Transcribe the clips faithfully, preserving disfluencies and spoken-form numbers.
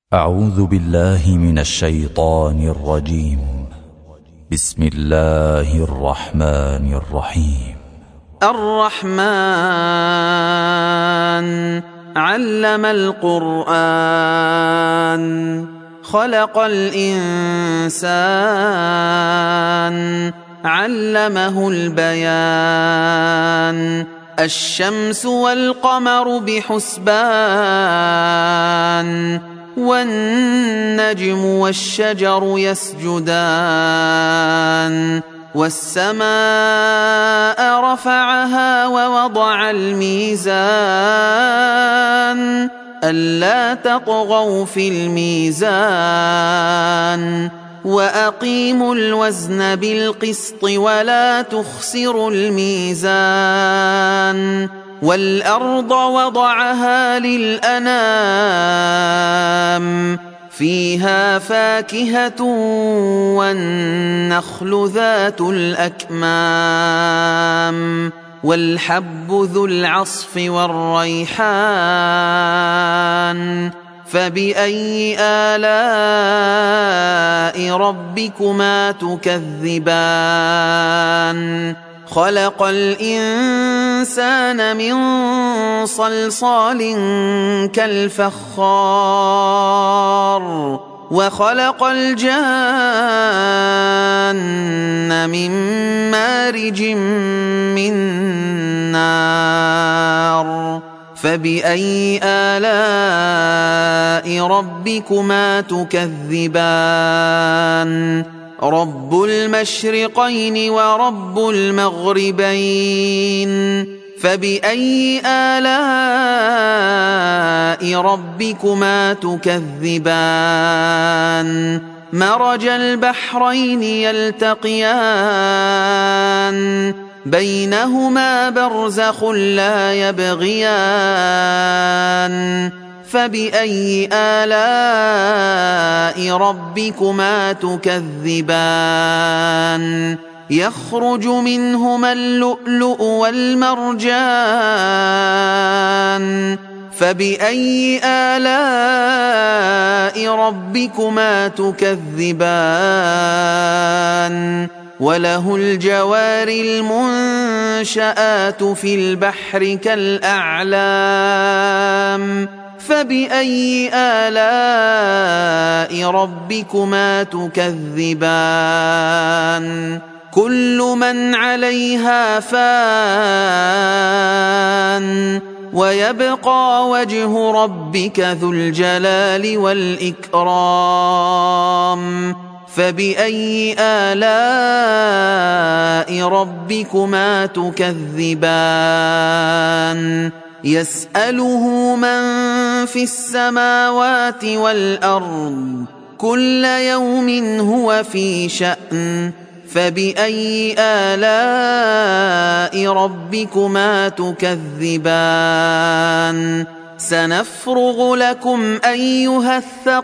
أعوذ بالله من الشيطان الرجيم. بسم الله الرحمن الرحيم. الرحمن علم القرآن خلق الإنسان علمه البيان الشمس والقمر بحسبان والنجم والشجر يسجدان والسماء رفعها ووضع الميزان ألا تطغوا في الميزان وأقيموا الوزن بالقسط ولا تخسروا الميزان والأرض وضعها للأنام فيها فاكهة والنخل ذات الأكمام والحب ذو العصف والريحان فبأي آلاء ربكما تكذبان خلق الإنسان من صلصال كالفخار وخلق الجان من مارج من نار فبأي آلاء ربكما تكذبان رب المشرقين ورب المغربين فبأي آلاء ربكما تكذبان مرج البحرين يلتقيان بينهما برزخ لا يبغيان فبأي آلاء ربكما تكذبان يخرج منهما اللؤلؤ والمرجان فبأي آلاء ربكما تكذبان وله الجوار المنشآت في البحر كالأعلام فبأي آلاء ربكما تكذبان كل من عليها فان ويبقى وجه ربك ذو الجلال والإكرام فبأي آلاء ربكما تكذبان يسأله من في السماوات والأرض كل يوم هو في شأن فبأي آلاء ربكما تكذبان سنفرغ لكم أيها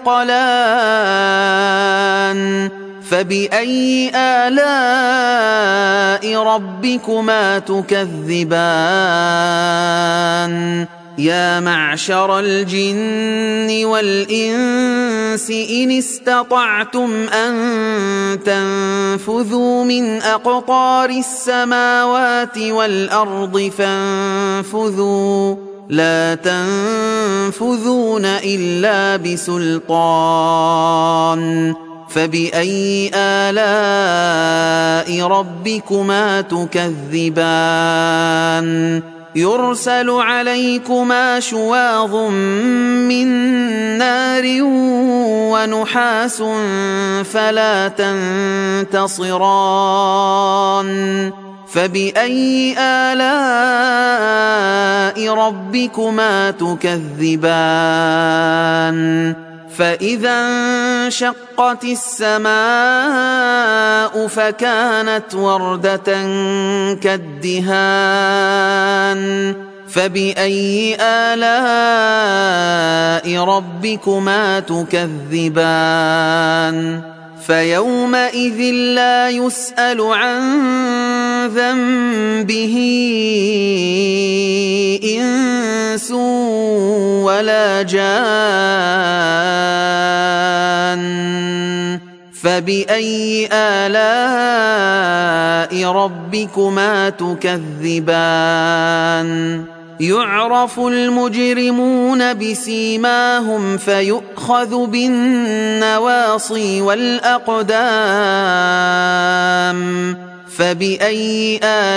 الثقلان فبأي آلاء ربكما تكذبان يا معشر الجن والإنس إن استطعتم أن تنفذوا من أقطار السماوات والأرض فانفذوا لا تنفذون إلا بسلطان فبأي آلاء ربكما تكذبان يرسل عليكما شواظ من نار ونحاس فلا تنتصران فبأي آلاء ربكما تكذبان فإذا انشقت السماء فكانت وردة كالدهان فبأي آلاء ربكما تكذبان فيومئذ لا يسأل عن ذنبه إنس ولا جان فبأي آلاء ربكما تكذبان يعرف المجرمون بسيماهم فيؤخذ بالنواصي والأقدام فبأي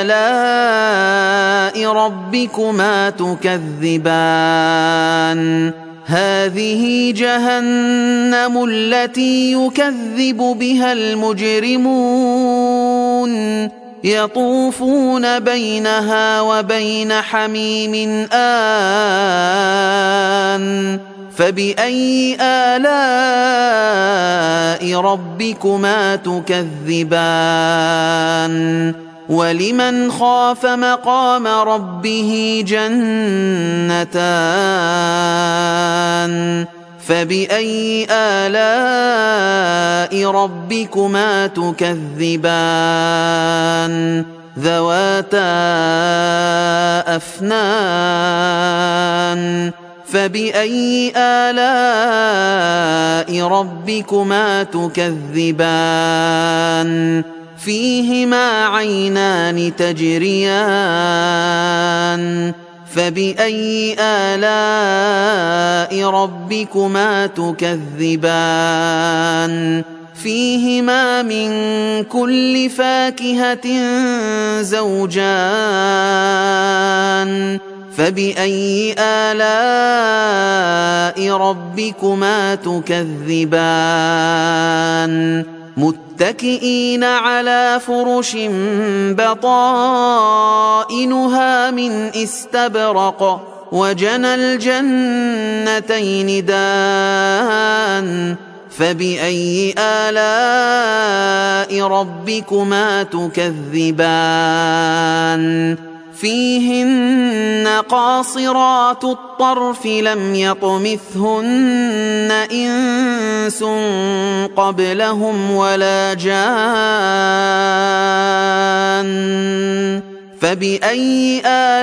آلاء ربكما تكذبان هذه جهنم التي يكذب بها المجرمون يطوفون بينها وبين حميم آن فبأي آلاء ربكما تكذبان ولمن خاف مقام ربه جنتان فبأي آلاء ربكما تكذبان ذواتا أفنان فبأي آلاء ربكما تكذبان فيهما عينان تجريان فبأي آلاء ربكما تكذبان فيهما من كل فاكهة زوجان فبأي آلاء ربكما تكذبان متكئين على فرش بطائنها من استبرق وجنى الجنتين دان فبأي آلاء ربكما تكذبان فيهن قاصرات الطرف لم يطمثهن إنس قبلهم ولا جان فبأي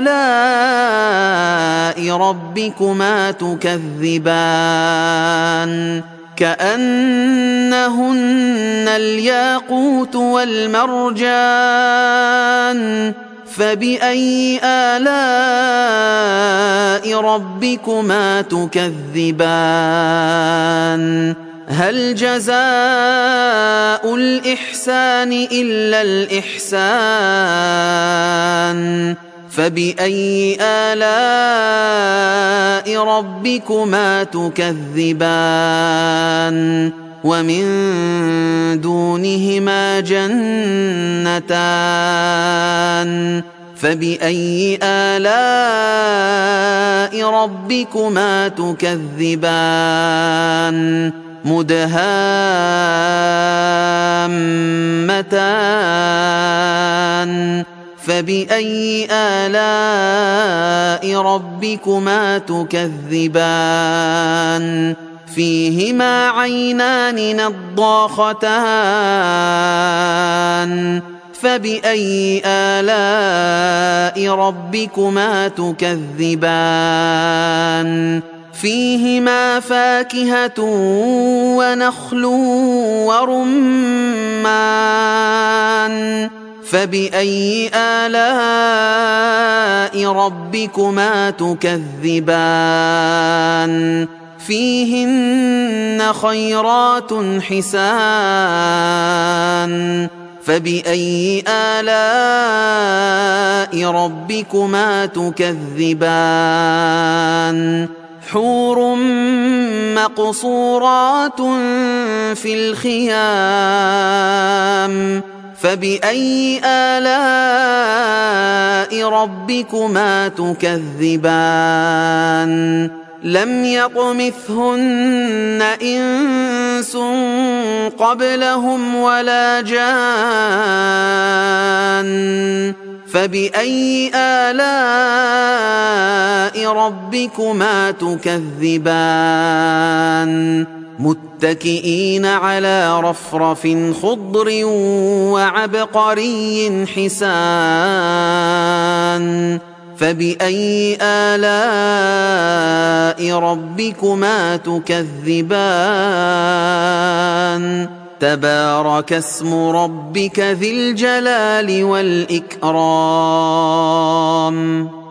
آلاء ربكما تكذبان كأنهن الياقوت والمرجان فبأي آلاء ربكما تكذبان هل جزاء الإحسان إلا الإحسان فبأي آلاء ربكما تكذبان ومن دونهما جنتان فبأي آلاء ربكما تكذبان مدهامتان فبأي آلاء ربكما تكذبان فيهما عينان نضاختان فبأي آلاء ربكما تكذبان فيهما فاكهة ونخل ورمان فبأي آلاء ربكما تكذبان فيهن خيرات حسان فبأي آلاء ربكما تكذبان حور مقصورات في الخيام فبأي آلاء ربكما تكذبان لم يطمثهن إنس قبلهم ولا جان فبأي آلاء ربكما تكذبان متكئين على رفرف خضر وعبقري حسان فبأي آلاء ربكما تكذبان تبارك اسم ربك ذي الجلال والإكرام.